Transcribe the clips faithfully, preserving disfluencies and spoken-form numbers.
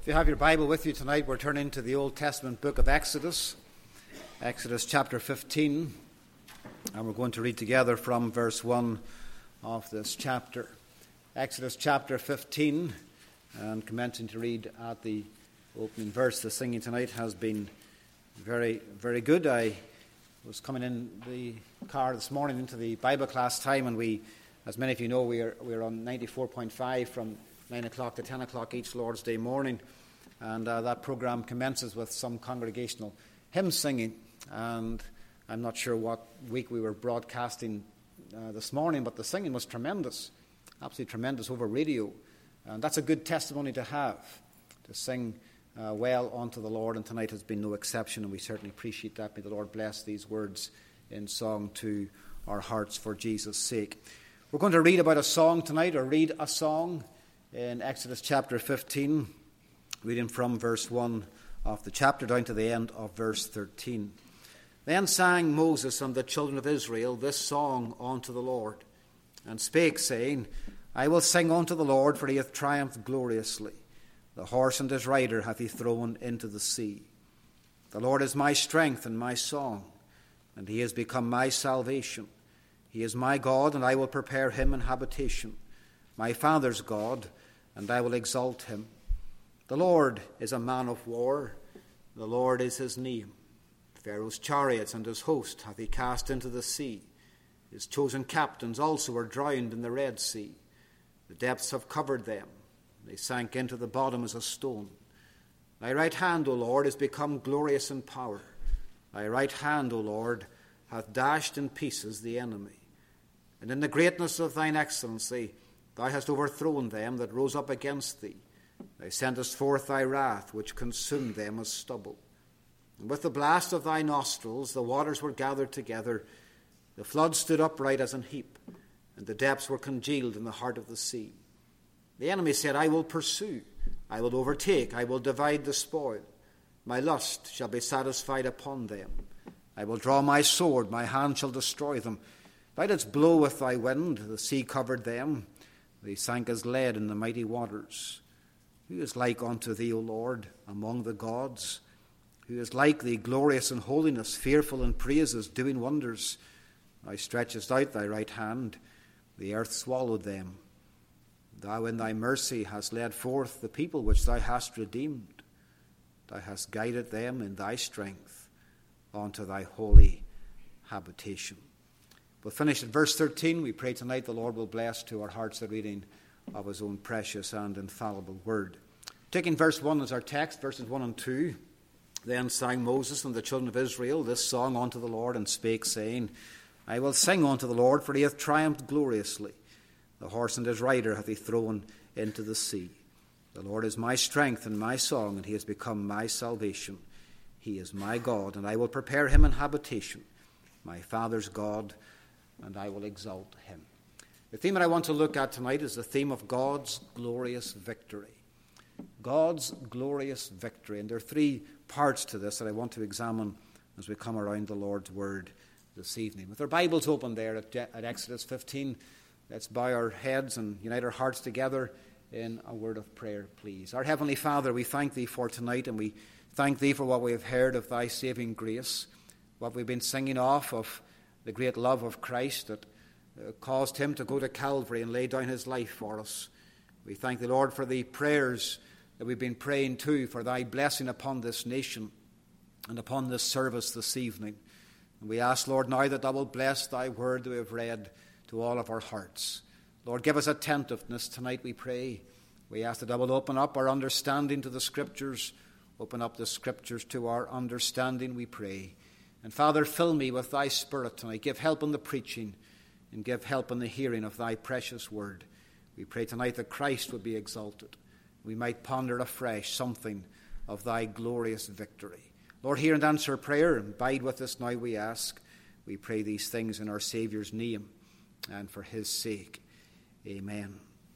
If you have your Bible with you tonight, we're turning to the Old Testament book of Exodus, Exodus chapter fifteen, and we're going to read together from verse one of this chapter. Exodus chapter fifteen, and commencing to read at the opening verse. The singing tonight has been very, very good. I was coming in the car this morning into the Bible class time, and we, as many of you know, we are we are on ninety-four point five from nine o'clock to ten o'clock each Lord's Day morning, and uh, that program commences with some congregational hymn singing. And I'm not sure what week we were broadcasting uh, this morning, but the singing was tremendous, absolutely tremendous over radio, and that's a good testimony to have, to sing uh, well unto the Lord, and tonight has been no exception, and we certainly appreciate that. May the Lord bless these words in song to our hearts for Jesus' sake. We're going to read about a song tonight, or read a song in Exodus chapter fifteen, reading from verse one of the chapter down to the end of verse thirteen. Then sang Moses and the children of Israel this song unto the Lord, and spake, saying, I will sing unto the Lord, for he hath triumphed gloriously. The horse and his rider hath he thrown into the sea. The Lord is my strength and my song, and he is become my salvation. He is my God, and I will prepare him an habitation. My father's God, and I will exalt him. The Lord is a man of war. The Lord is his name. Pharaoh's chariots and his host hath he cast into the sea. His chosen captains also were drowned in the Red Sea. The depths have covered them. They sank into the bottom as a stone. Thy right hand, O Lord, is become glorious in power. Thy right hand, O Lord, hath dashed in pieces the enemy. And in the greatness of thine excellency thou hast overthrown them that rose up against thee. Thou sentest forth thy wrath, which consumed them as stubble. And with the blast of thy nostrils the waters were gathered together. The flood stood upright as an heap, and the depths were congealed in the heart of the sea. The enemy said, I will pursue, I will overtake, I will divide the spoil. My lust shall be satisfied upon them. I will draw my sword, my hand shall destroy them. Thou didst blow with thy wind, the sea covered them. They sank as lead in the mighty waters. Who is like unto thee, O Lord, among the gods? Who is like thee, glorious in holiness, fearful in praises, doing wonders? Thou stretchest out thy right hand, the earth swallowed them. Thou in thy mercy hast led forth the people which thou hast redeemed. Thou hast guided them in thy strength unto thy holy habitation. We'll finish at verse thirteen. We pray tonight the Lord will bless to our hearts the reading of his own precious and infallible word. Taking verse one as our text, verses one and two. Then sang Moses and the children of Israel this song unto the Lord, and spake, saying, I will sing unto the Lord, for he hath triumphed gloriously. The horse and his rider hath he thrown into the sea. The Lord is my strength and my song, and he has become my salvation. He is my God, and I will prepare him an habitation. My father's God, and I will exalt him. The theme that I want to look at tonight is the theme of God's glorious victory. God's glorious victory. And there are three parts to this that I want to examine as we come around the Lord's word this evening. With our Bibles open there at, at Exodus fifteen, let's bow our heads and unite our hearts together in a word of prayer, please. Our Heavenly Father, we thank thee for tonight, and we thank thee for what we have heard of thy saving grace, what we've been singing off of the great love of Christ that uh, caused him to go to Calvary and lay down his life for us. We thank the Lord for the prayers that we've been praying too, for thy blessing upon this nation and upon this service this evening. And we ask, Lord, now that thou wilt bless thy word that we have read to all of our hearts. Lord, give us attentiveness tonight, we pray. We ask that thou wilt open up our understanding to the Scriptures, open up the Scriptures to our understanding, we pray. And Father, fill me with thy Spirit tonight. Give help in the preaching and give help in the hearing of thy precious word. We pray tonight that Christ would be exalted. We might ponder afresh something of thy glorious victory. Lord, hear and answer prayer, and abide with us now, we ask. We pray these things in our Saviour's name and for his sake. Amen.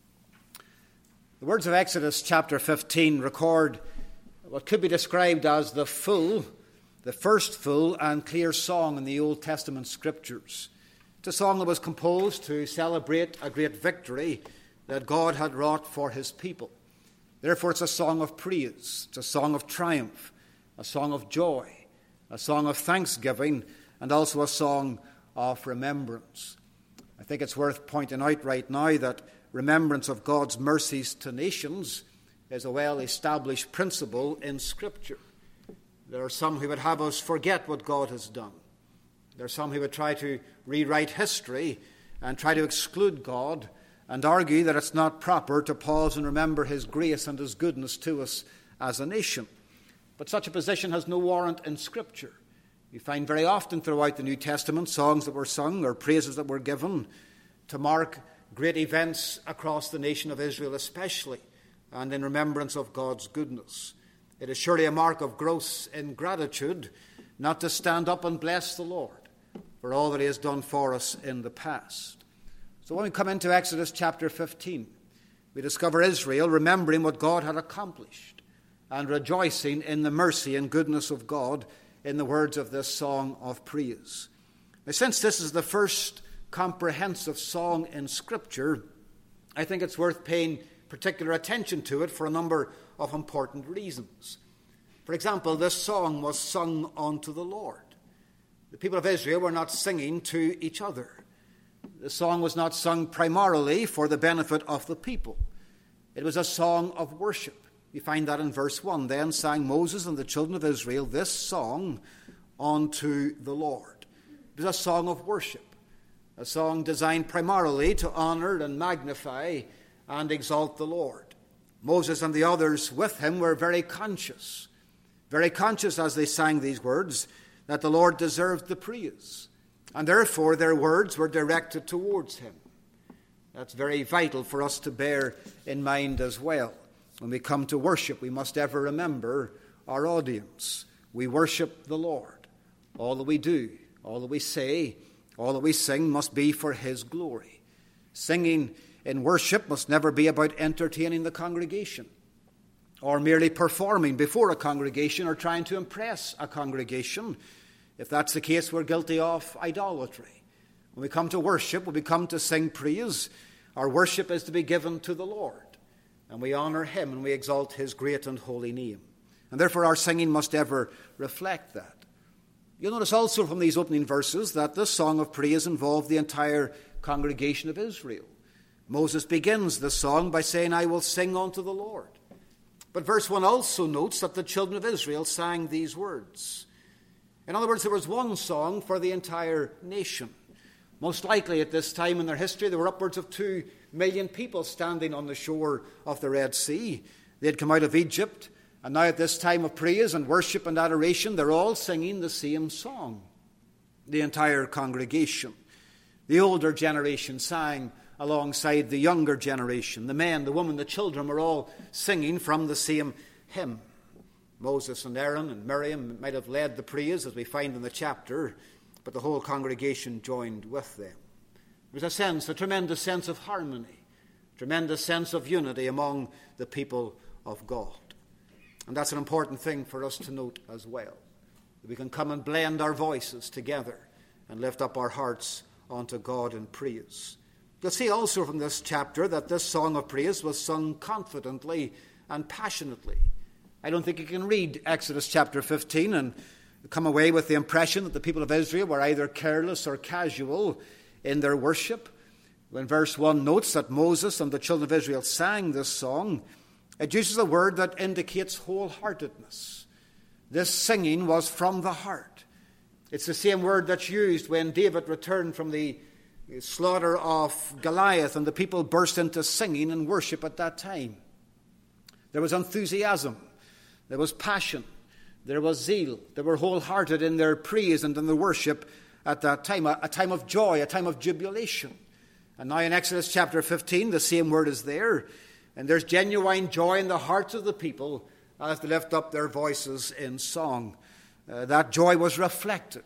The words of Exodus chapter fifteen record what could be described as the full The first full and clear song in the Old Testament Scriptures. It's a song that was composed to celebrate a great victory that God had wrought for his people. Therefore, it's a song of praise. It's a song of triumph, a song of joy, a song of thanksgiving, and also a song of remembrance. I think it's worth pointing out right now that remembrance of God's mercies to nations is a well-established principle in Scripture. There are some who would have us forget what God has done. There are some who would try to rewrite history and try to exclude God and argue that it's not proper to pause and remember his grace and his goodness to us as a nation. But such a position has no warrant in Scripture. You find very often throughout the New Testament songs that were sung or praises that were given to mark great events across the nation of Israel especially, and in remembrance of God's goodness. It is surely a mark of gross ingratitude not to stand up and bless the Lord for all that he has done for us in the past. So when we come into Exodus chapter fifteen, we discover Israel remembering what God had accomplished and rejoicing in the mercy and goodness of God in the words of this song of praise. Now, since this is the first comprehensive song in Scripture, I think it's worth paying particular attention to it for a number of important reasons. For example, this song was sung unto the Lord. The people of Israel were not singing to each other. The song was not sung primarily for the benefit of the people. It was a song of worship. You find that in verse one. Then sang Moses and the children of Israel this song unto the Lord. It was a song of worship, a song designed primarily to honor and magnify and exalt the Lord. Moses and the others with him were very conscious, very conscious as they sang these words, that the Lord deserved the praise, and therefore their words were directed towards him. That's very vital for us to bear in mind as well. When we come to worship, we must ever remember our audience. We worship the Lord. All that we do, all that we say, all that we sing must be for his glory. Singing in worship must never be about entertaining the congregation or merely performing before a congregation or trying to impress a congregation. If that's the case, we're guilty of idolatry. When we come to worship, when we come to sing praise, our worship is to be given to the Lord. And we honor him and we exalt his great and holy name. And therefore our singing must ever reflect that. You'll notice also from these opening verses that this song of praise involved the entire congregation of Israel. Moses begins the song by saying, I will sing unto the Lord. But verse one also notes that the children of Israel sang these words. In other words, there was one song for the entire nation. Most likely at this time in their history, there were upwards of two million people standing on the shore of the Red Sea. They had come out of Egypt, and now at this time of praise and worship and adoration, they're all singing the same song. The entire congregation. The older generation sang alongside the younger generation. The men, the women, the children were all singing from the same hymn. Moses and Aaron and Miriam might have led the praise, as we find in the chapter, but the whole congregation joined with them. There was a sense, a tremendous sense of harmony, a tremendous sense of unity among the people of God. And that's an important thing for us to note as well, that we can come and blend our voices together and lift up our hearts unto God in praise. You'll see also from this chapter that this song of praise was sung confidently and passionately. I don't think you can read Exodus chapter fifteen and come away with the impression that the people of Israel were either careless or casual in their worship. When verse one notes that Moses and the children of Israel sang this song, it uses a word that indicates wholeheartedness. This singing was from the heart. It's the same word that's used when David returned from the slaughter of Goliath and the people burst into singing and worship at that time. There was enthusiasm. There was passion. There was zeal. They were wholehearted in their praise and in their worship at that time, a, a time of joy, a time of jubilation. And now in Exodus chapter fifteen, the same word is there, and there's genuine joy in the hearts of the people as they lift up their voices in song. Uh, that joy was reflected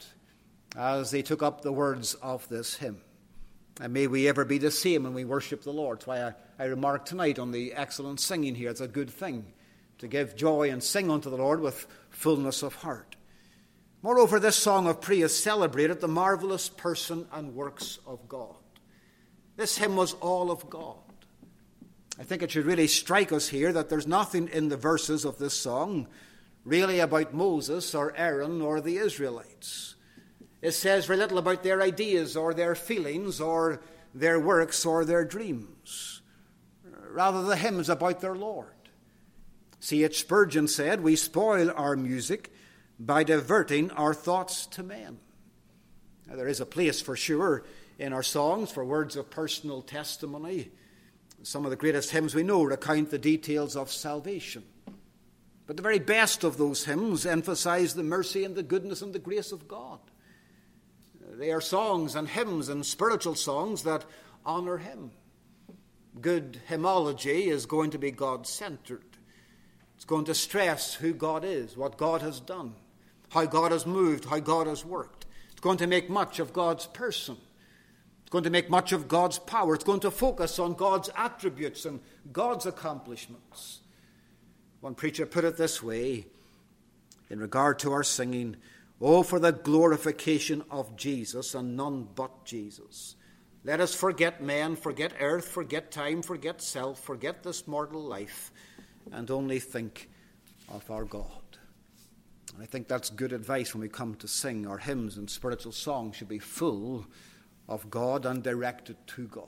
as they took up the words of this hymn. And may we ever be the same when we worship the Lord. That's why I, I remarked tonight on the excellent singing here. It's a good thing to give joy and sing unto the Lord with fullness of heart. Moreover, this song of praise celebrated the marvelous person and works of God. This hymn was all of God. I think it should really strike us here that there's nothing in the verses of this song really about Moses or Aaron or the Israelites. It says very little about their ideas or their feelings or their works or their dreams. Rather, the hymn is about their Lord. C H Spurgeon said, "We spoil our music by diverting our thoughts to men." Now, there is a place for sure in our songs for words of personal testimony. Some of the greatest hymns we know recount the details of salvation. But the very best of those hymns emphasize the mercy and the goodness and the grace of God. They are songs and hymns and spiritual songs that honor Him. Good hymnology is going to be God-centered. It's going to stress who God is, what God has done, how God has moved, how God has worked. It's going to make much of God's person. It's going to make much of God's power. It's going to focus on God's attributes and God's accomplishments. One preacher put it this way in regard to our singing: "Oh, for the glorification of Jesus and none but Jesus. Let us forget men, forget earth, forget time, forget self, forget this mortal life, and only think of our God." And I think that's good advice when we come to sing. Our hymns and spiritual songs should be full of God and directed to God.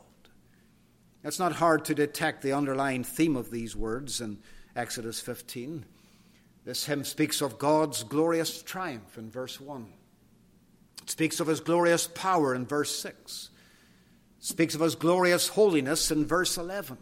It's not hard to detect the underlying theme of these words in Exodus fifteen. This hymn speaks of God's glorious triumph in verse one. It speaks of His glorious power in verse six. It speaks of His glorious holiness in verse eleven.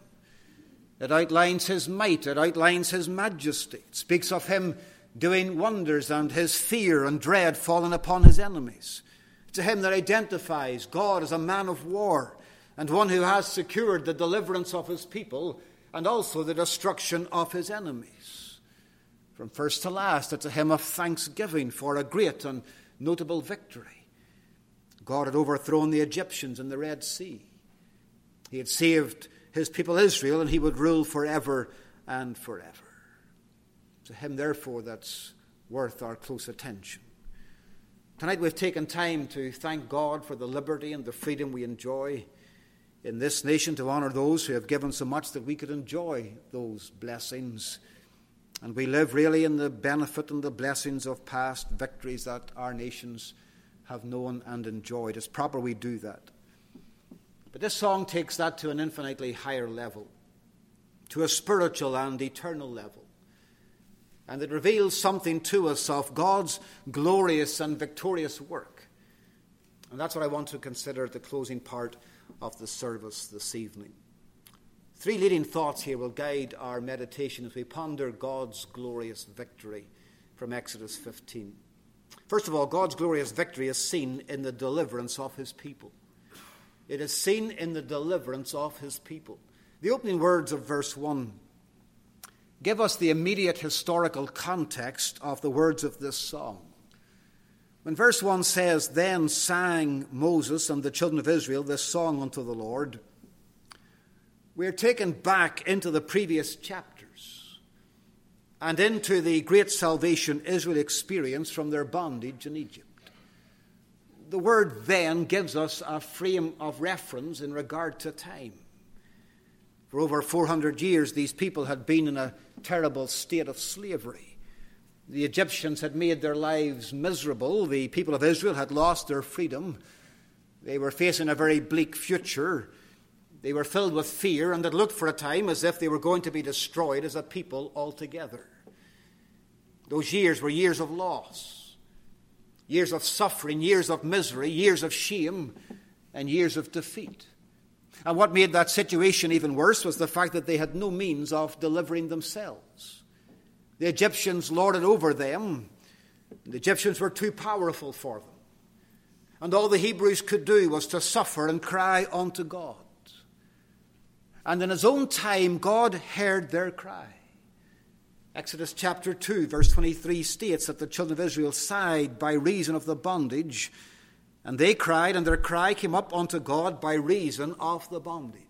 It outlines His might. It outlines His majesty. It speaks of Him doing wonders and His fear and dread falling upon His enemies. It's a hymn that identifies God as a man of war and one who has secured the deliverance of His people and also the destruction of His enemies. From first to last, it's a hymn of thanksgiving for a great and notable victory. God had overthrown the Egyptians in the Red Sea. He had saved His people Israel, and He would rule forever and forever. It's a hymn, therefore, that's worth our close attention. Tonight we've taken time to thank God for the liberty and the freedom we enjoy in this nation, to honor those who have given so much that we could enjoy those blessings. And we live really in the benefit and the blessings of past victories that our nations have known and enjoyed. It's proper we do that. But this song takes that to an infinitely higher level, to a spiritual and eternal level. And it reveals something to us of God's glorious and victorious work. And that's what I want to consider at the closing part of the service this evening. Three leading thoughts here will guide our meditation as we ponder God's glorious victory from Exodus fifteen. First of all, God's glorious victory is seen in the deliverance of His people. It is seen in the deliverance of His people. The opening words of verse one give us the immediate historical context of the words of this song. When verse one says, "Then sang Moses and the children of Israel this song unto the Lord," we are taken back into the previous chapters and into the great salvation Israel experienced from their bondage in Egypt. The word "then" gives us a frame of reference in regard to time. For over four hundred years, these people had been in a terrible state of slavery. The Egyptians had made their lives miserable. The people of Israel had lost their freedom. They were facing a very bleak future. They were filled with fear, and it looked for a time as if they were going to be destroyed as a people altogether. Those years were years of loss, years of suffering, years of misery, years of shame, and years of defeat. And what made that situation even worse was the fact that they had no means of delivering themselves. The Egyptians lorded over them. The Egyptians were too powerful for them. And all the Hebrews could do was to suffer and cry unto God. And in His own time, God heard their cry. Exodus chapter two, verse twenty-three states that the children of Israel sighed by reason of the bondage, and they cried, and their cry came up unto God by reason of the bondage.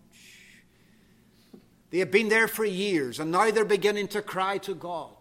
They had been there for years, and now they're beginning to cry to God,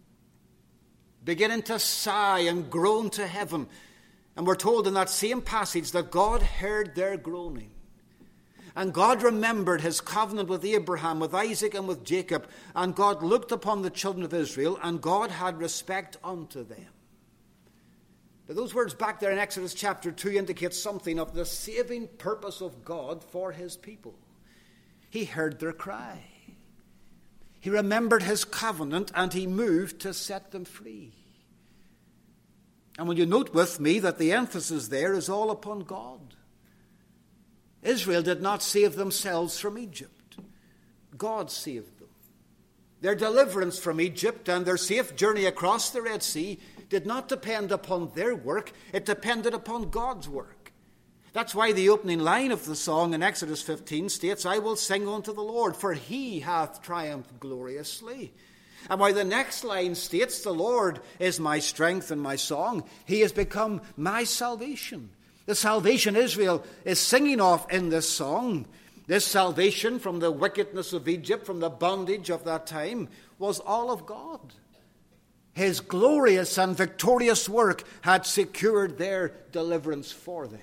beginning to sigh and groan to heaven. And we're told in that same passage that God heard their groaning. And God remembered his covenant with Abraham, with Isaac, and with Jacob. And God looked upon the children of Israel, and God had respect unto them. Now, those words back there in Exodus chapter two indicate something of the saving purpose of God for his people. He heard their cry. He remembered his covenant, and he moved to set them free. And will you note with me that the emphasis there is all upon God? Israel did not save themselves from Egypt. God saved them. Their deliverance from Egypt and their safe journey across the Red Sea did not depend upon their work. It depended upon God's work. That's why the opening line of the song in Exodus fifteen states, I will sing unto the Lord, for he hath triumphed gloriously. And why the next line states, the Lord is my strength and my song. He has become my salvation. The salvation Israel is singing of in this song, this salvation from the wickedness of Egypt, from the bondage of that time, was all of God. His glorious and victorious work had secured their deliverance for them.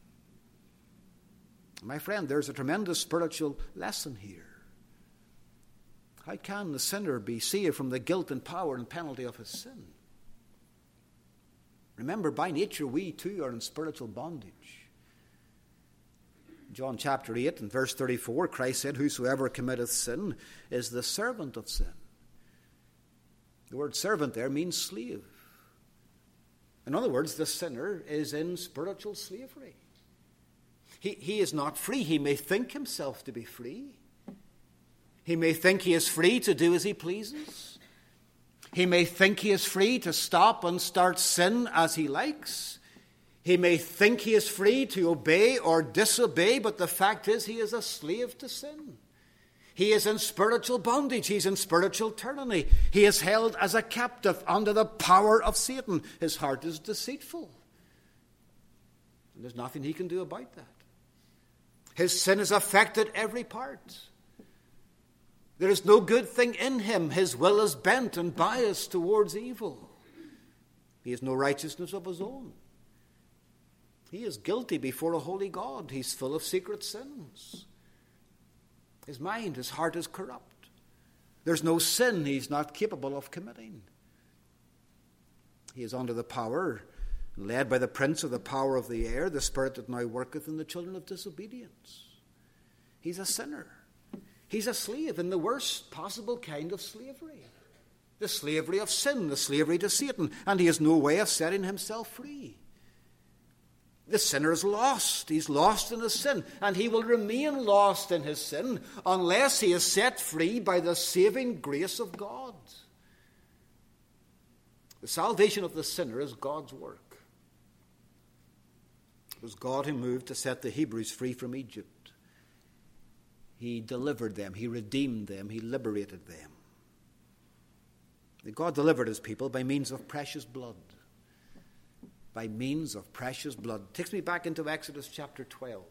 My friend, there's a tremendous spiritual lesson here. How can the sinner be saved from the guilt and power and penalty of his sin? Remember, by nature, we too are in spiritual bondage. John chapter eight and verse thirty-four, Christ said, whosoever committeth sin is the servant of sin. The word servant there means slave. In other words, the sinner is in spiritual slavery. He, he is not free. He may think himself to be free. He may think he is free to do as he pleases. He may think he is free to stop and start sin as he likes. He may think he is free to obey or disobey, but the fact is he is a slave to sin. He is in spiritual bondage. He's in spiritual tyranny. He is held as a captive under the power of Satan. His heart is deceitful. And there's nothing he can do about that. His sin has affected every part. There is no good thing in him. His will is bent and biased towards evil. He has no righteousness of his own. He is guilty before a holy God. He's full of secret sins. His mind, his heart is corrupt. There's no sin he's not capable of committing. He is under the power, led by the prince of the power of the air, the spirit that now worketh in the children of disobedience. He's a sinner. He's a slave in the worst possible kind of slavery. The slavery of sin, the slavery to Satan, and he has no way of setting himself free. The sinner is lost. He's lost in his sin, and he will remain lost in his sin unless he is set free by the saving grace of God. The salvation of the sinner is God's work. It was God who moved to set the Hebrews free from Egypt. He delivered them. He redeemed them. He liberated them. God delivered his people by means of precious blood. By means of precious blood. It takes me back into Exodus chapter twelve.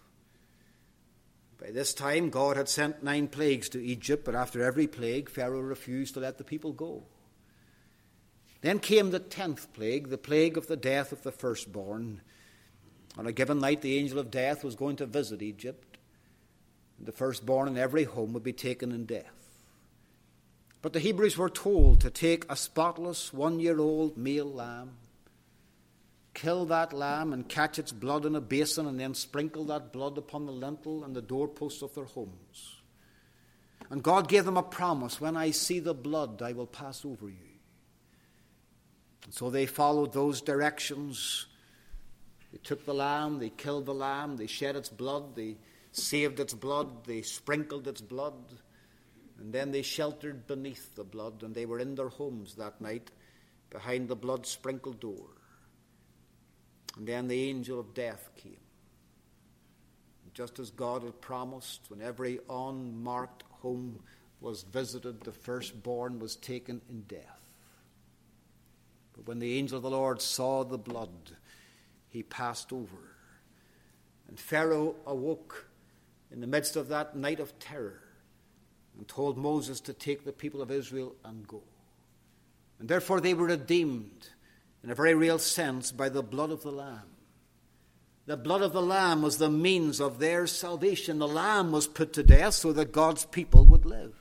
By this time, God had sent nine plagues to Egypt, but after every plague, Pharaoh refused to let the people go. Then came the tenth plague, the plague of the death of the firstborn. On a given night, the angel of death was going to visit Egypt. The firstborn in every home would be taken in death. But the Hebrews were told to take a spotless one-year-old male lamb, kill that lamb and catch its blood in a basin, and then sprinkle that blood upon the lintel and the doorposts of their homes. And God gave them a promise, when I see the blood, I will pass over you. And so they followed those directions. They took the lamb, they killed the lamb, they shed its blood, they saved its blood, they sprinkled its blood, and then they sheltered beneath the blood, and they were in their homes that night behind the blood-sprinkled door. And then the angel of death came. And just as God had promised, when every unmarked home was visited, the firstborn was taken in death. But when the angel of the Lord saw the blood, he passed over. And Pharaoh awoke in the midst of that night of terror and told Moses to take the people of Israel and go. And therefore they were redeemed in a very real sense by the blood of the Lamb. The blood of the Lamb was the means of their salvation. The Lamb was put to death so that God's people would live.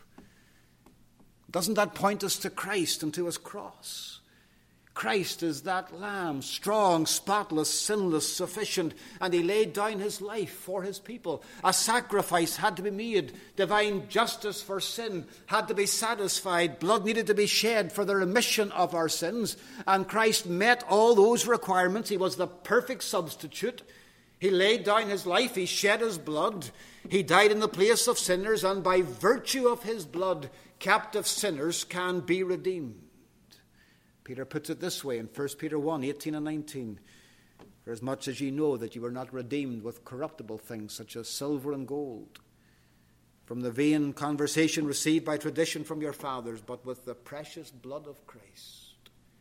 Doesn't that point us to Christ and to his cross? Christ is that Lamb, strong, spotless, sinless, sufficient, and he laid down his life for his people. A sacrifice had to be made. Divine justice for sin had to be satisfied. Blood needed to be shed for the remission of our sins, and Christ met all those requirements. He was the perfect substitute. He laid down his life. He shed his blood. He died in the place of sinners, and by virtue of his blood, captive sinners can be redeemed. Peter puts it this way in First Peter one, eighteen and nineteen. For as much as ye know that you were not redeemed with corruptible things such as silver and gold, from the vain conversation received by tradition from your fathers, but with the precious blood of Christ,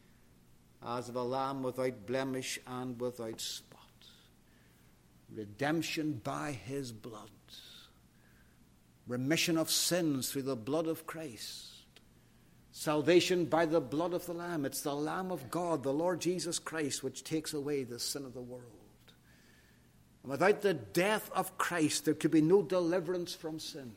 as of a lamb without blemish and without spot. Redemption by his blood. Remission of sins through the blood of Christ. Salvation by the blood of the Lamb. It's the Lamb of God, the Lord Jesus Christ, which takes away the sin of the world. And without the death of Christ, there could be no deliverance from sin.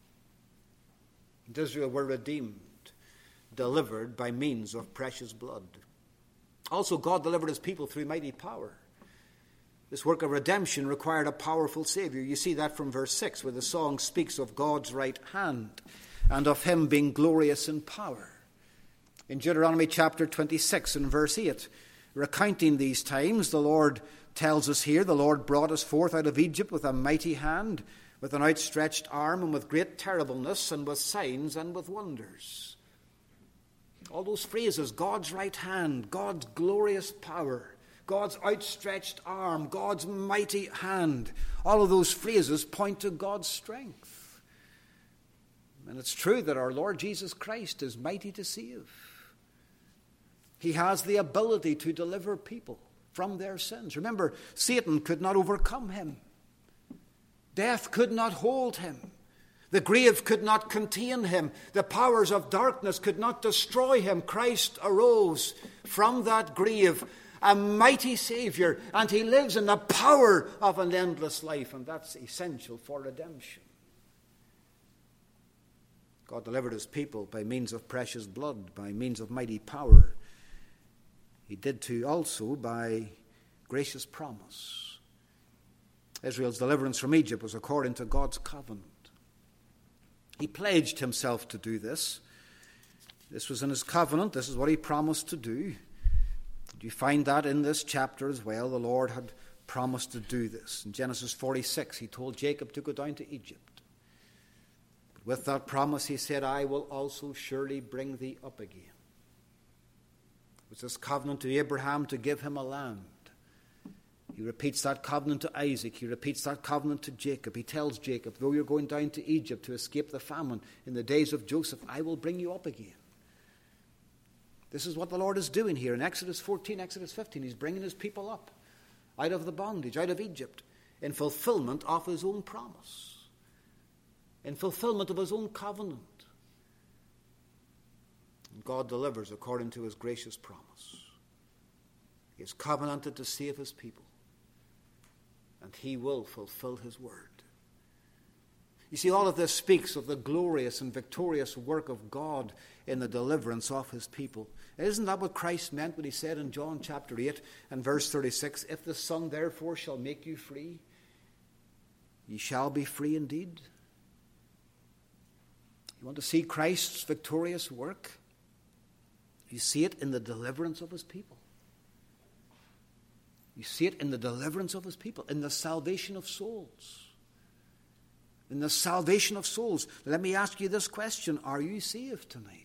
And Israel were redeemed, delivered by means of precious blood. Also, God delivered his people through mighty power. This work of redemption required a powerful Savior. You see that from verse six, where the song speaks of God's right hand and of him being glorious in power. In Deuteronomy chapter twenty-six and verse eight, recounting these times, the Lord tells us here, the Lord brought us forth out of Egypt with a mighty hand, with an outstretched arm, and with great terribleness, and with signs and with wonders. All those phrases, God's right hand, God's glorious power, God's outstretched arm, God's mighty hand, all of those phrases point to God's strength. And it's true that our Lord Jesus Christ is mighty to save. He has the ability to deliver people from their sins. Remember, Satan could not overcome him. Death could not hold him. The grave could not contain him. The powers of darkness could not destroy him. Christ arose from that grave, a mighty Savior, and he lives in the power of an endless life, and that's essential for redemption. God delivered his people by means of precious blood, by means of mighty power. He did too also by gracious promise. Israel's deliverance from Egypt was according to God's covenant. He pledged himself to do this. This was in his covenant. This is what he promised to do. You find that in this chapter as well. The Lord had promised to do this. In Genesis forty-six, he told Jacob to go down to Egypt. But with that promise, he said, I will also surely bring thee up again. It was this covenant to Abraham to give him a land. He repeats that covenant to Isaac. He repeats that covenant to Jacob. He tells Jacob, though you're going down to Egypt to escape the famine in the days of Joseph, I will bring you up again. This is what the Lord is doing here in Exodus fourteen, Exodus fifteen. He's bringing his people up out of the bondage, out of Egypt, in fulfillment of his own promise, in fulfillment of his own covenant. And God delivers according to his gracious promise. He has covenanted to save his people, and he will fulfill his word. You see, all of this speaks of the glorious and victorious work of God in the deliverance of his people. Isn't that what Christ meant when he said in John chapter eight and verse thirty-six, if the Son therefore shall make you free, ye shall be free indeed? You want to see Christ's victorious work? You see it in the deliverance of his people. You see it in the deliverance of his people, in the salvation of souls. In the salvation of souls. Let me ask you this question. Are you saved tonight?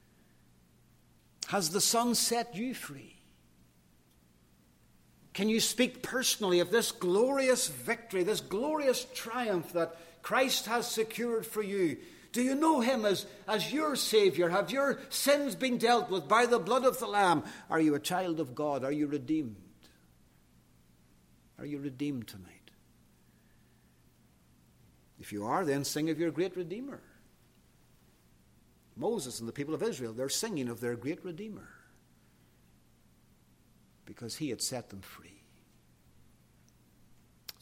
Has the Son set you free? Can you speak personally of this glorious victory, this glorious triumph that Christ has secured for you? Do you know him as, as your Savior? Have your sins been dealt with by the blood of the Lamb? Are you a child of God? Are you redeemed? Are you redeemed tonight? If you are, then sing of your great Redeemer. Moses and the people of Israel, they're singing of their great Redeemer because he had set them free.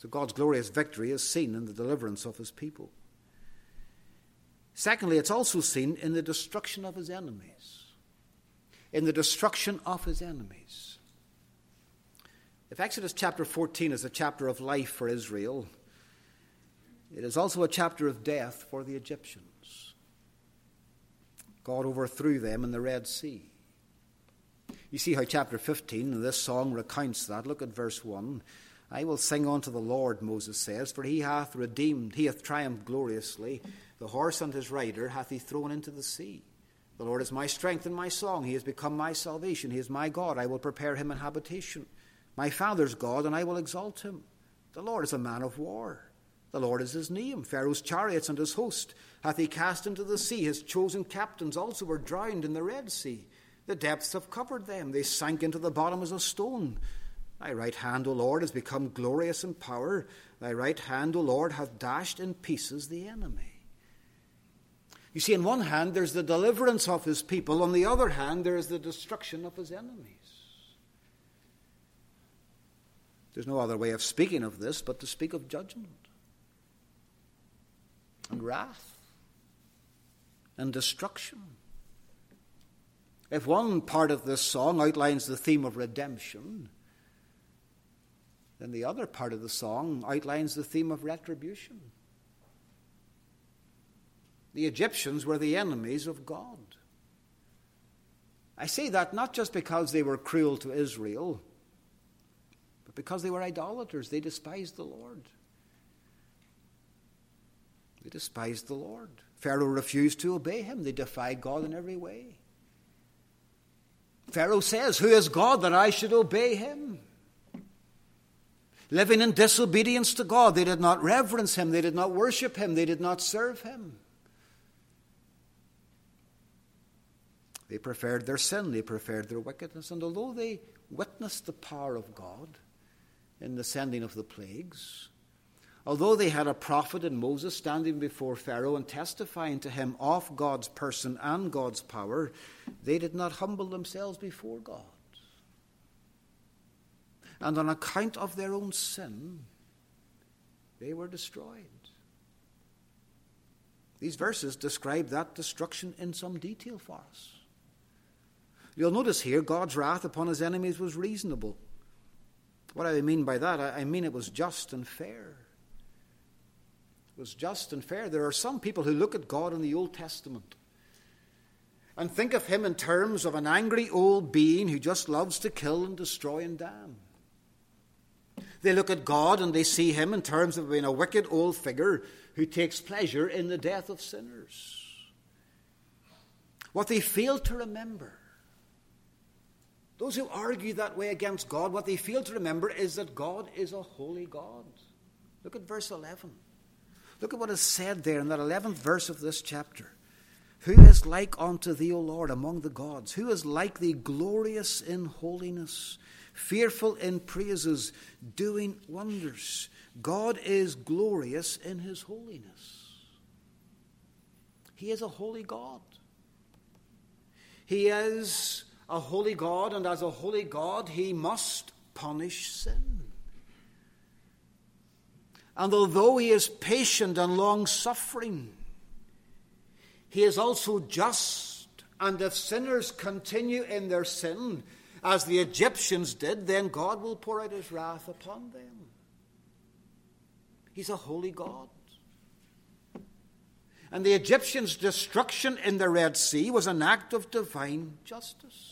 So God's glorious victory is seen in the deliverance of his people. Secondly, it's also seen in the destruction of his enemies. In the destruction of his enemies. If Exodus chapter fourteen is a chapter of life for Israel, it is also a chapter of death for the Egyptians. God overthrew them in the Red Sea. You see how chapter fifteen in this song recounts that. Look at verse one. I will sing unto the Lord, Moses says, for he hath redeemed, he hath triumphed gloriously. The horse and his rider hath he thrown into the sea. The Lord is my strength and my song. He has become my salvation. He is my God. I will prepare him an habitation. My father's God, and I will exalt him. The Lord is a man of war. The Lord is his name. Pharaoh's chariots and his host hath he cast into the sea. His chosen captains also were drowned in the Red Sea. The depths have covered them. They sank into the bottom as a stone. Thy right hand, O Lord, has become glorious in power. Thy right hand, O Lord, hath dashed in pieces the enemy. You see, on one hand, there's the deliverance of his people. On the other hand, there is the destruction of his enemies. There's no other way of speaking of this but to speak of judgment and wrath and destruction. If one part of this song outlines the theme of redemption, then the other part of the song outlines the theme of retribution. The Egyptians were the enemies of God. I say that not just because they were cruel to Israel, but because they were idolaters. They despised the Lord. They despised the Lord. Pharaoh refused to obey him. They defied God in every way. Pharaoh says, who is God that I should obey him? Living in disobedience to God, they did not reverence him, they did not worship him, they did not serve him. They preferred their sin, they preferred their wickedness, and although they witnessed the power of God in the sending of the plagues, although they had a prophet in Moses standing before Pharaoh and testifying to him of God's person and God's power, they did not humble themselves before God. And on account of their own sin, they were destroyed. These verses describe that destruction in some detail for us. You'll notice here, God's wrath upon his enemies was reasonable. What do I mean by that? I mean it was just and fair. It was just and fair. There are some people who look at God in the Old Testament and think of him in terms of an angry old being who just loves to kill and destroy and damn. They look at God and they see him in terms of being a wicked old figure who takes pleasure in the death of sinners. What they fail to remember, those who argue that way against God, what they fail to remember is that God is a holy God. Look at verse eleven. Look at what is said there in that eleventh verse of this chapter. Who is like unto thee, O Lord, among the gods? Who is like thee, glorious in holiness, fearful in praises, doing wonders? God is glorious in his holiness. He is a holy God. He is a holy God, and as a holy God, he must punish sin. And although he is patient and long-suffering, he is also just. And if sinners continue in their sin, as the Egyptians did, then God will pour out his wrath upon them. He's a holy God. And the Egyptians' destruction in the Red Sea was an act of divine justice.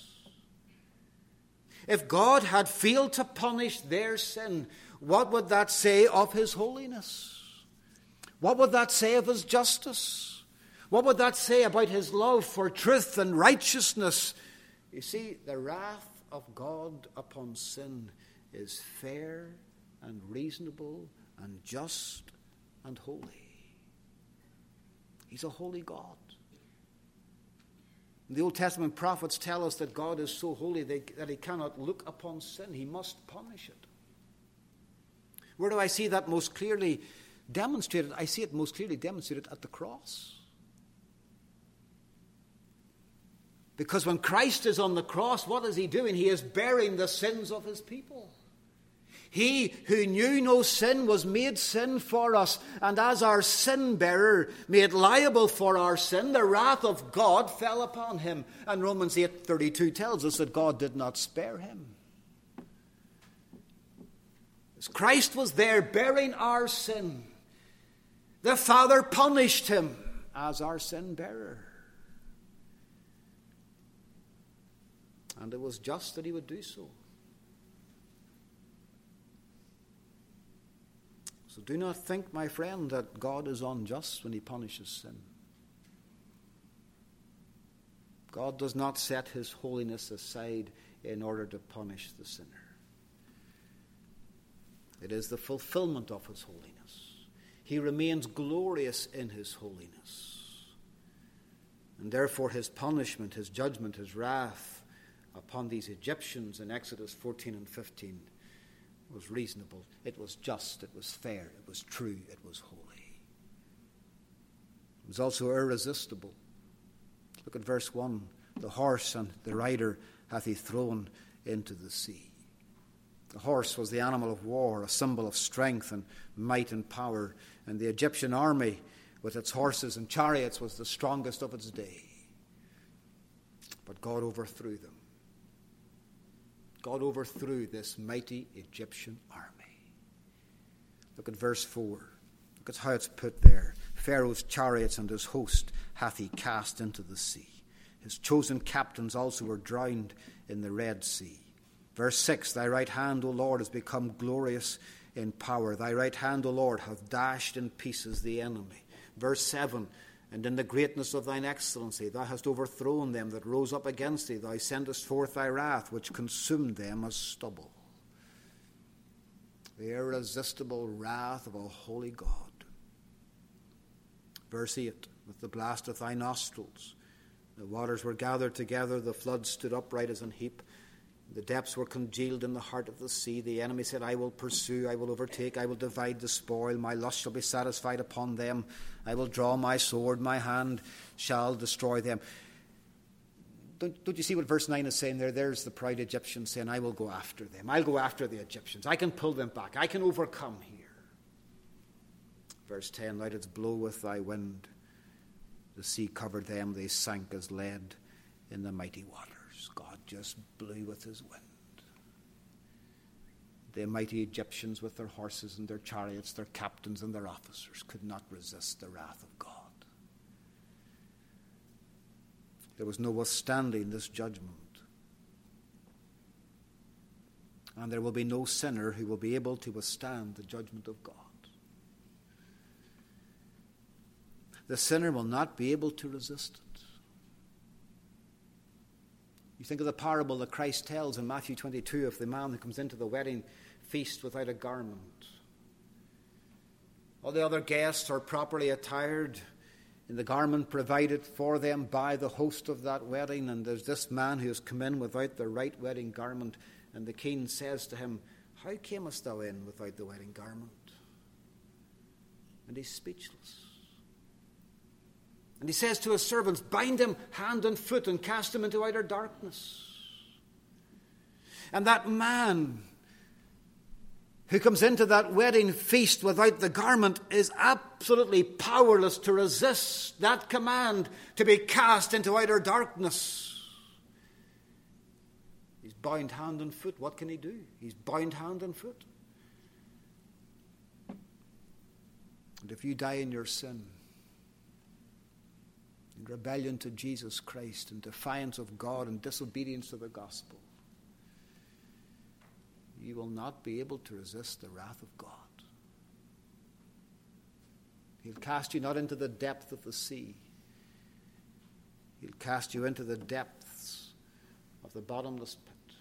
If God had failed to punish their sin, what would that say of his holiness? What would that say of his justice? What would that say about his love for truth and righteousness? You see, the wrath of God upon sin is fair and reasonable and just and holy. He's a holy God. The Old Testament prophets tell us that God is so holy that he cannot look upon sin. He must punish it. Where do I see that most clearly demonstrated? I see it most clearly demonstrated at the cross. Because when Christ is on the cross, what is he doing? He is bearing the sins of his people. He who knew no sin was made sin for us, and as our sin bearer, made liable for our sin, the wrath of God fell upon him. And Romans eight thirty-two tells us that God did not spare him. As Christ was there bearing our sin, the Father punished him as our sin bearer. And it was just that he would do so. So do not think, my friend, that God is unjust when he punishes sin. God does not set his holiness aside in order to punish the sinner. It is the fulfillment of his holiness. He remains glorious in his holiness. And therefore his punishment, his judgment, his wrath upon these Egyptians in Exodus fourteen and fifteen was reasonable. It was just. It was fair. It was true. It was holy. It was also irresistible. Look at verse one. The horse and the rider hath he thrown into the sea. The horse was the animal of war, a symbol of strength and might and power. And the Egyptian army, with its horses and chariots, was the strongest of its day. But God overthrew them. God overthrew this mighty Egyptian army. Look at verse four. Look at how it's put there. Pharaoh's chariots and his host hath he cast into the sea. His chosen captains also were drowned in the Red Sea. Verse six, thy right hand, O Lord, has become glorious in power. Thy right hand, O Lord, hath dashed in pieces the enemy. Verse seven, and in the greatness of thine excellency thou hast overthrown them that rose up against thee. Thou sendest forth thy wrath, which consumed them as stubble. The irresistible wrath of a holy God. Verse eight, with the blast of thy nostrils the waters were gathered together, the floods stood upright as an heap. The depths were congealed in the heart of the sea. The enemy said, I will pursue, I will overtake, I will divide the spoil. My lust shall be satisfied upon them. I will draw my sword, my hand shall destroy them. Don't, don't you see what verse nine is saying there? There's the proud Egyptian saying, I will go after them. I'll go after the Egyptians. I can pull them back. I can overcome here. Verse ten, thou didst blow with thy wind. The sea covered them. They sank as lead in the mighty waters. God just blew with his wind. The mighty Egyptians with their horses and their chariots, their captains and their officers could not resist the wrath of God. There was no withstanding this judgment. And there will be no sinner who will be able to withstand the judgment of God. The sinner will not be able to resist it. You think of the parable that Christ tells in Matthew twenty-two of the man who comes into the wedding feast without a garment. All the other guests are properly attired in the garment provided for them by the host of that wedding, and there's this man who has come in without the right wedding garment, and the king says to him, how camest thou in without the wedding garment? And he's speechless. And he says to his servants, bind him hand and foot and cast him into outer darkness. And that man who comes into that wedding feast without the garment is absolutely powerless to resist that command to be cast into outer darkness. He's bound hand and foot. What can he do? He's bound hand and foot. And if you die in your sin, in rebellion to Jesus Christ, in defiance of God and disobedience to the gospel, you will not be able to resist the wrath of God. He'll cast you not into the depth of the sea. He'll cast you into the depths of the bottomless pit.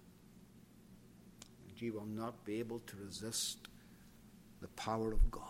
And you will not be able to resist the power of God.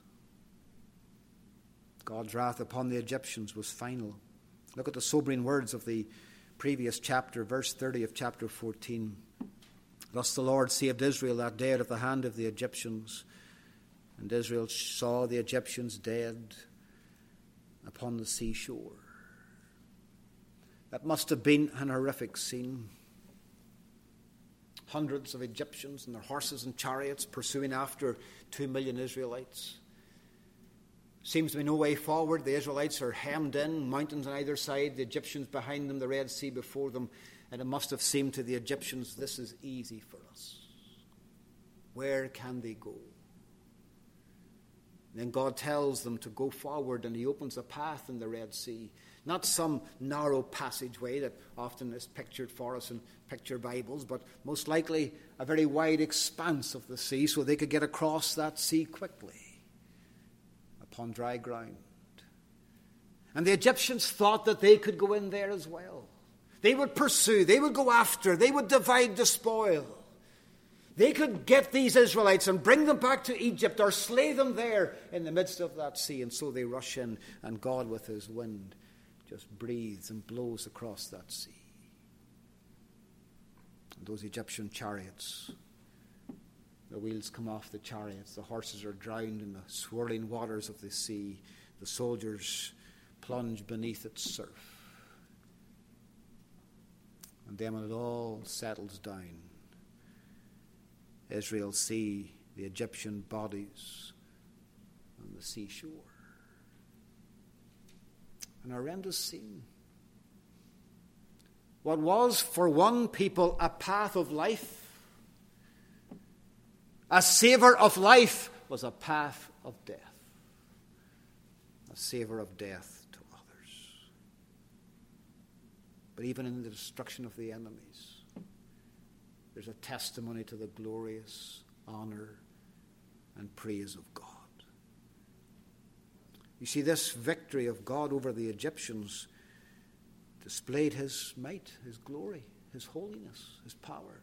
God's wrath upon the Egyptians was final. Look at the sobering words of the previous chapter, verse thirty of chapter fourteen. Thus the Lord saved Israel that day out of the hand of the Egyptians. And Israel saw the Egyptians dead upon the seashore. That must have been an horrific scene. hundreds of Egyptians and their horses and chariots pursuing after two million Israelites. Seems to be no way forward. The Israelites are hemmed in, mountains on either side, the Egyptians behind them, the Red Sea before them. And it must have seemed to the Egyptians, this is easy for us. Where can they go? And then God tells them to go forward, and he opens a path in the Red Sea. Not some narrow passageway that often is pictured for us in picture Bibles, but most likely a very wide expanse of the sea so they could get across that sea quickly upon dry ground. And the Egyptians thought that they could go in there as well. They would pursue, they would go after, they would divide the spoil. They could get these Israelites and bring them back to Egypt or slay them there in the midst of that sea. And so they rush in, and God with his wind just breathes and blows across that sea. And those Egyptian chariots, the wheels come off the chariots, the horses are drowned in the swirling waters of the sea, the soldiers plunge beneath its surf. And then when it all settles down, Israel see the Egyptian bodies on the seashore. An horrendous scene. What was for one people a path of life, a savour of life, was a path of death. A savour of death to others. But even in the destruction of the enemies, there's a testimony to the glorious honour and praise of God. You see, this victory of God over the Egyptians displayed his might, his glory, his holiness, his power.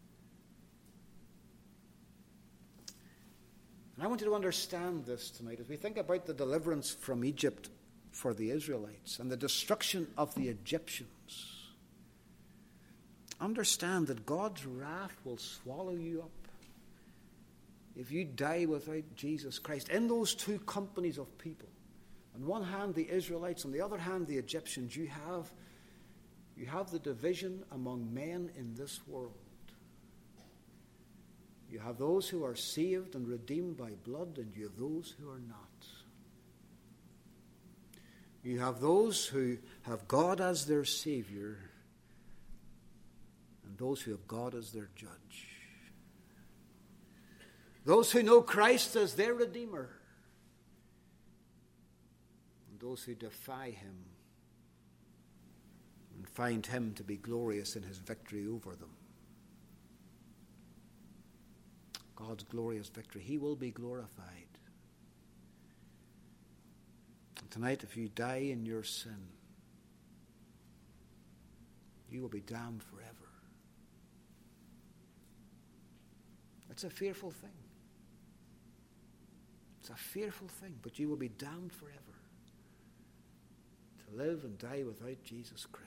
And I want you to understand this tonight as we think about the deliverance from Egypt for the Israelites and the destruction of the Egyptians. Understand that God's wrath will swallow you up if you die without Jesus Christ. In those two companies of people, on one hand the Israelites, on the other hand the Egyptians, you have, you have the division among men in this world. You have those who are saved and redeemed by blood, and you have those who are not. You have those who have God as their Savior, and those who have God as their judge. Those who know Christ as their Redeemer, and those who defy him and find him to be glorious in his victory over them. God's glorious victory. He will be glorified. And tonight, if you die in your sin, you will be damned forever. It's a fearful thing. It's a fearful thing, but you will be damned forever to live and die without Jesus Christ.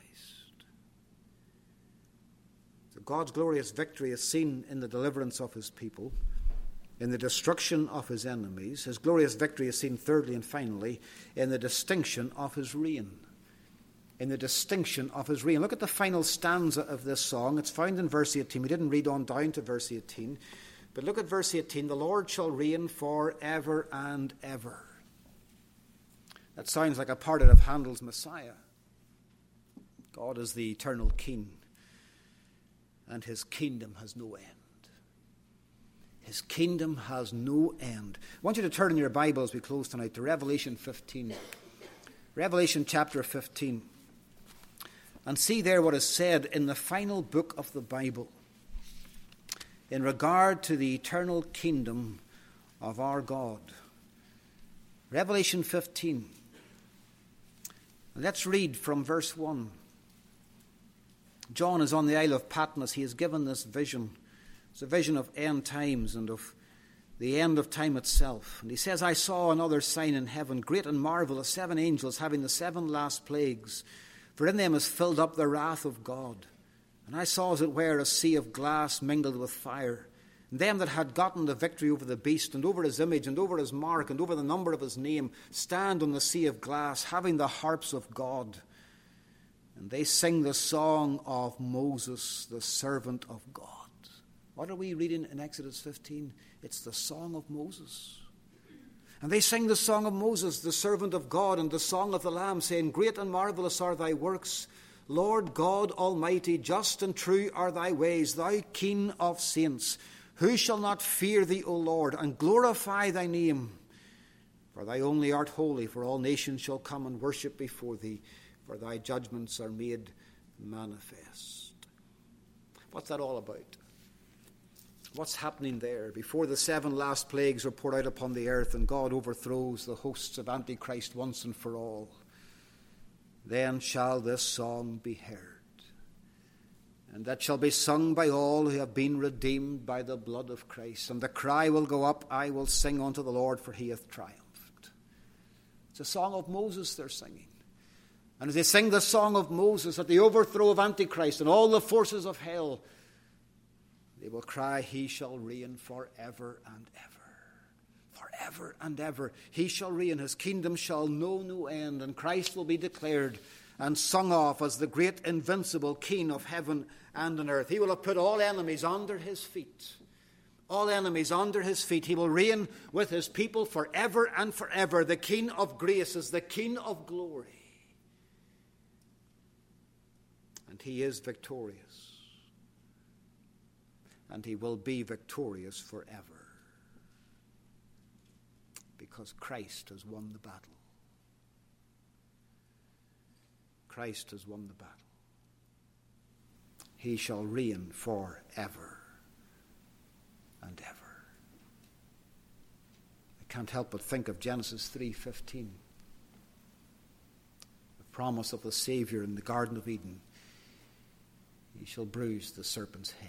So God's glorious victory is seen in the deliverance of his people, in the destruction of his enemies. His glorious victory is seen, thirdly and finally, in the distinction of his reign. In the distinction of his reign. Look at the final stanza of this song. It's found in verse eighteen. We didn't read on down to verse eighteen. But look at verse eighteen. The Lord shall reign forever and ever. That sounds like a part of Handel's Messiah. God is the eternal King, and his kingdom has no end. His kingdom has no end. I want you to turn in your Bible as we close tonight to Revelation fifteen. Revelation chapter fifteen. And see there what is said in the final book of the Bible in regard to the eternal kingdom of our God. Revelation fifteen. Let's read from verse one. John is on the Isle of Patmos. He is given this vision. It's a vision of end times and of the end of time itself. And he says, I saw another sign in heaven, great and marvelous, seven angels having the seven last plagues. For in them is filled up the wrath of God. And I saw as it were a sea of glass mingled with fire. And them that had gotten the victory over the beast, and over his image, and over his mark, and over the number of his name, stand on the sea of glass, having the harps of God. And they sing the song of Moses, the servant of God. What are we reading in Exodus fifteen? It's the song of Moses. And they sing the song of Moses, the servant of God, and the song of the Lamb, saying, Great and marvelous are thy works, Lord God Almighty, just and true are thy ways, thou King of saints. Who shall not fear thee, O Lord, and glorify thy name? For thou only art holy, for all nations shall come and worship before thee, for thy judgments are made manifest. What's that all about? What's happening there? Before the seven last plagues are poured out upon the earth and God overthrows the hosts of Antichrist once and for all, then shall this song be heard, and that shall be sung by all who have been redeemed by the blood of Christ. And the cry will go up, I will sing unto the Lord, for he hath triumphed. It's a song of Moses they're singing. And as they sing the song of Moses at the overthrow of Antichrist and all the forces of hell, they will cry, he shall reign forever and ever. Forever and ever. He shall reign. His kingdom shall know no end. And Christ will be declared and sung of as the great invincible King of heaven and on earth. He will have put all enemies under his feet. All enemies under his feet. He will reign with his people forever and forever. The King of grace is the King of glory. And he is victorious. And he will be victorious forever. Because Christ has won the battle. Christ has won the battle. He shall reign forever and ever. I can't help but think of Genesis three fifteen. The promise of the Savior in the Garden of Eden. He shall bruise the serpent's head.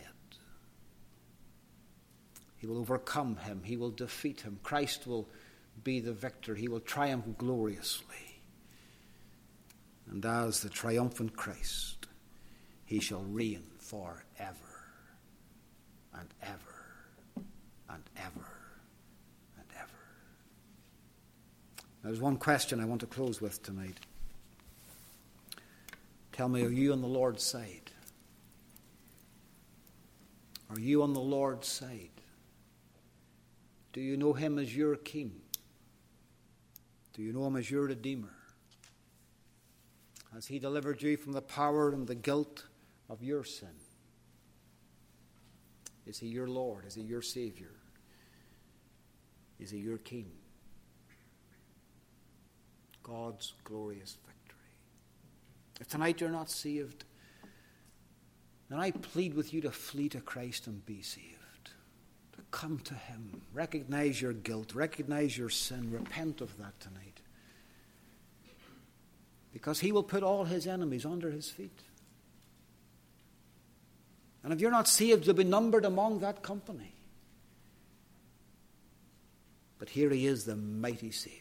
He will overcome him. He will defeat him. Christ will be the victor. He will triumph gloriously. And as the triumphant Christ, he shall reign forever and ever and ever and ever. Now, there's one question I want to close with tonight. Tell me, are you on the Lord's side? Are you on the Lord's side? Do you know him as your King? Do you know him as your Redeemer? Has he delivered you from the power and the guilt of your sin? Is he your Lord? Is he your Savior? Is he your King? God's glorious victory. If tonight you're not saved, then I plead with you to flee to Christ and be saved. To come to him. Recognize your guilt. Recognize your sin. Repent of that tonight. Because he will put all his enemies under his feet. And if you're not saved, you'll be numbered among that company. But here he is, the mighty Savior.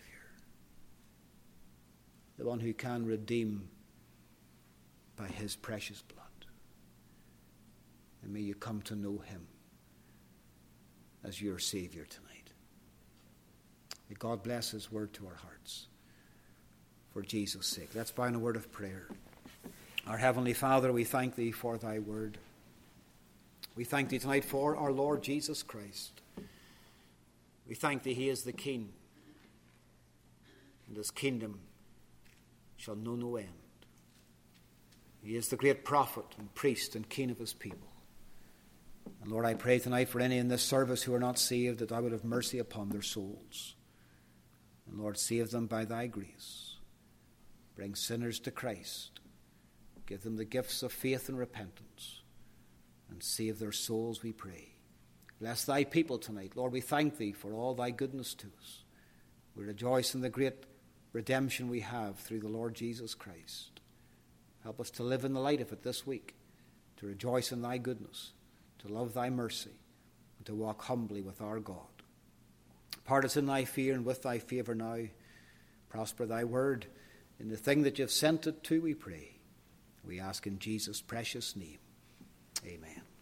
The one who can redeem by his precious blood. And may you come to know him as your Savior tonight. May God bless his word to our hearts. For Jesus' sake. Let's bow in a word of prayer. Our Heavenly Father, we thank thee for thy word. We thank thee tonight for our Lord Jesus Christ. We thank thee he is the King. And his kingdom shall know no end. He is the great prophet and priest and king of his people. And Lord, I pray tonight for any in this service who are not saved, that thou would have mercy upon their souls. And Lord, save them by thy grace. Bring sinners to Christ. Give them the gifts of faith and repentance. And save their souls, we pray. Bless thy people tonight. Lord, we thank thee for all thy goodness to us. We rejoice in the great redemption we have through the Lord Jesus Christ. Help us to live in the light of it this week, to rejoice in thy goodness, to love thy mercy, and to walk humbly with our God. Part us in thy fear and with thy favour now. Prosper thy word in the thing that you've sent it to, we pray. We ask in Jesus' precious name. Amen.